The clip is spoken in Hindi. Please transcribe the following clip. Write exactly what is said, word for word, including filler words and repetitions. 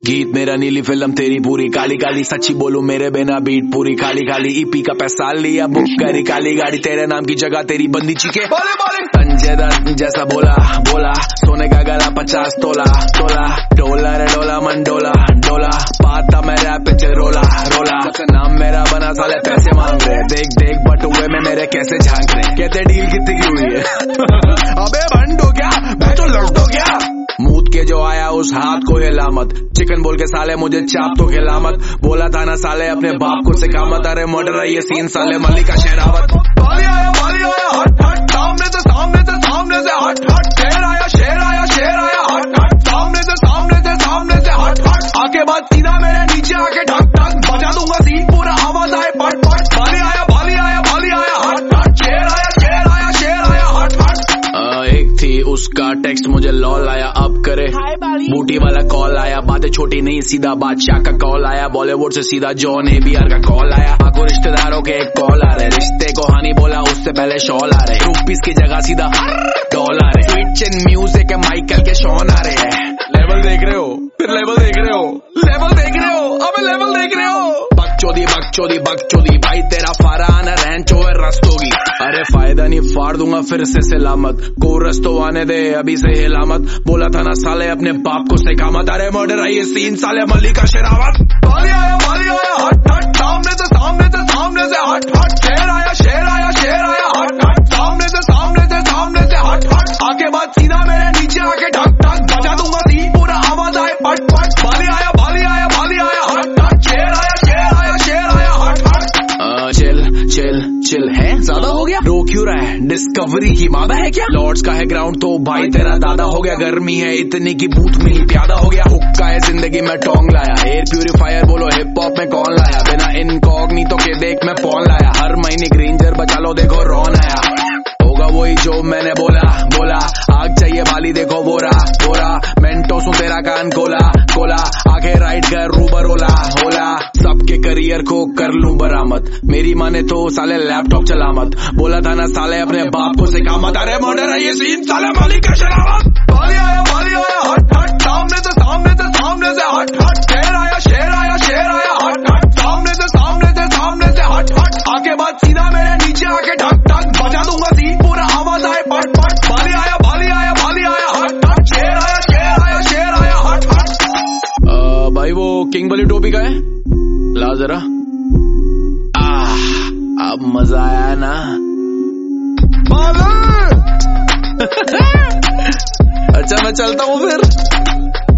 गीत मेरा नीली फिल्म तेरी पूरी काली काली, सच्ची बोलूं मेरे बिना बीट पूरी खाली खाली। ईपी का पैसा लिया बुक करी काली गाड़ी, तेरे नाम की जगह तेरी बंदी चीखे बोले बोले। संजय दत्त जैसा बोला बोला, सोने का गला पचास तोला तोला। डोला रे डोला मन डोला डोला, पाता मैं रैप पे रोला रोला। नाम मेरा बना साले पैसे मांग रहे, देख देख बटुए में मेरे कैसे झांक रहे। कहते डील कितनी की हुई है अबे भंडो क्या बैठो लौटो क्या। मूत के जो आया उस हाथ को हिला मत, चिकन बोल के साले मुझे चाप तो खिला मत। बोला था ना साले अपने बाप को सिखा मत, अरे मर्डर है ये सीन साले मल्लिका शेरावत। बाली आया बाली आया हट हट, सामने से सामने से सामने से हट हट। शेर आया शेर आया शेर आया हट हट, सामने से सामने से सामने से हट हट। आके बाद सीधा मेरे नीचे आके ढक ढक, बजा दूंगा सीन पूरा आवाज आए पट पट। बाली आया बाली आया बाली आया हट हट, शेर आया शेर आया शेर आया हट हट। एक थी उसका टेक्स्ट मुझे लॉल आया, अब करे बूटी वाला कॉल आया। बातें छोटी नहीं सीधा बादशाह का कॉल आया, बॉलीवुड से सीधा जॉन एबीआर का कॉल आया। आको रिश्तेदारों के एक कॉल आ रहे, रिश्ते को हानि बोला उससे पहले शॉल आ रहे। रुपीस की जगह सीधा डॉलर है, स्विच इन म्यूजिक है माइकल के शॉन आ रहे हैं। लेवल देख रहे हो फिर लेवल देख रहे हो, लेवल देख रहे हो अबे लेवल देख रहे हो। बकचोदी बकचोदी बकचोदी भाई तेरा फरहान रैंचो है रस्तोगी। अरे फायदा नहीं फाड़ दूंगा फिर से सलामत, कोरस तो आने दे अभी से हिलामत। बोला था ना साले अपने बाप को सिखा मत, अरे मर्डर है ये सीन साले मल्लिका शेरावत। बाली आया बाली आया हट हट, सामने से सामने से सामने से हट हट। शेर आया शेर आया शेर आया हट हट, सामने से सामने से सामने से हट हट। आके बाद सीधा मेरे नीचे आके ढक ढक, बजा दूंगा सीन पूरा आवाज आए पट पट। बाली आया बाली आया बाली आया हट हट, शेर आया शेर आया शेर आया हट हट। चिल चिल चिल है ज्यादा हो गया, रो क्यों रहा है डिस्कवरी की मादा है क्या। लॉर्ड्स का है ग्राउंड तो भाई तेरा दादा हो गया, गर्मी है इतनी की बूथ मिली प्यादा हो गया। हुक्का है जिंदगी में टोंग लाया, एयर प्यूरिफायर बोलो हिप हॉप में कौन लाया। बिना इनकॉग्निटो के देख मैं पौन लाया, हर महीने ग्रीनजर बचा लो देखो रॉन आया। होगा वही जो मैंने बोला बोला, आग चाहिए वाली देखो बोरा बोरा। मेंटोस हूँ तेरा कान खोला खोला, आगे राइड कर रूबर ओला होला। सबके करियर को कर लूं बरामद, मेरी माने तो साले लैपटॉप चला मत। बोला था ना साले अपने बाप को सिखा मत, अरे मर्डर है ये सीन साले मल्लिका शेरावत। बाली आया बाली आया हट हट, सामने से सामने से सामने से हट हट। शेर आया शेर आया शेर आया हट हट, सामने से सामने से सामने से हट हट। आके बाद सीधा मेरे नीचे आके ढक ढक, बजा दूंगा सीन पूरा आवाज आए पट पट। बाली आया बाली आया बाली आया हट हट, शेर आया शेर आया शेर आया हट हट। भाई वो किंग वाली टोपी का है ला जरा, अब मजा आया ना अच्छा मैं चलता हूँ फिर।